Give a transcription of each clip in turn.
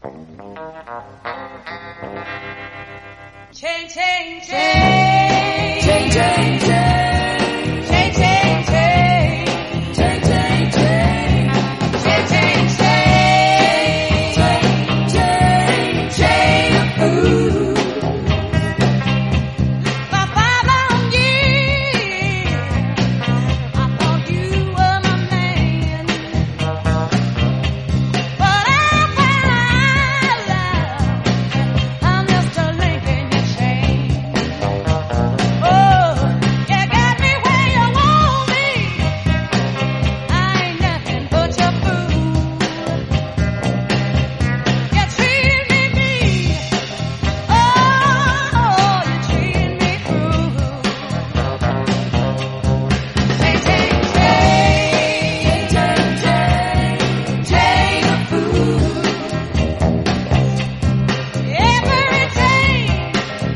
Chain, chain, chain, chain, chain, chain, chain, chain, chain, chain, chain, chain, chain, chain, chain, chain of food. For 5 long years, I thought you were my man, but I found out I'm just a link in your chain. Oh, you got me where you want me. I ain't nothing but your fool. You treat me mean. Oh, you treat me cruel. Chain, chain, chain, chain, chain, chain of food. Every chain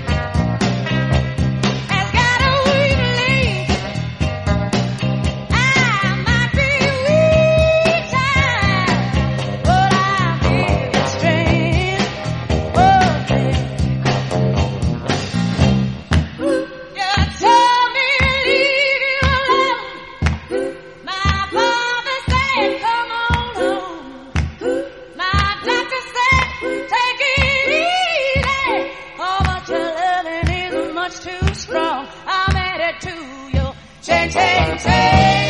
has got a weak link. I might be weak time, but I'll give you strength. Oh, you told me to leave you alone. My father said, come on home. My doctor said, take it easy. Oh, but your loving is much too strong. I'm added to your chain, chain, chain.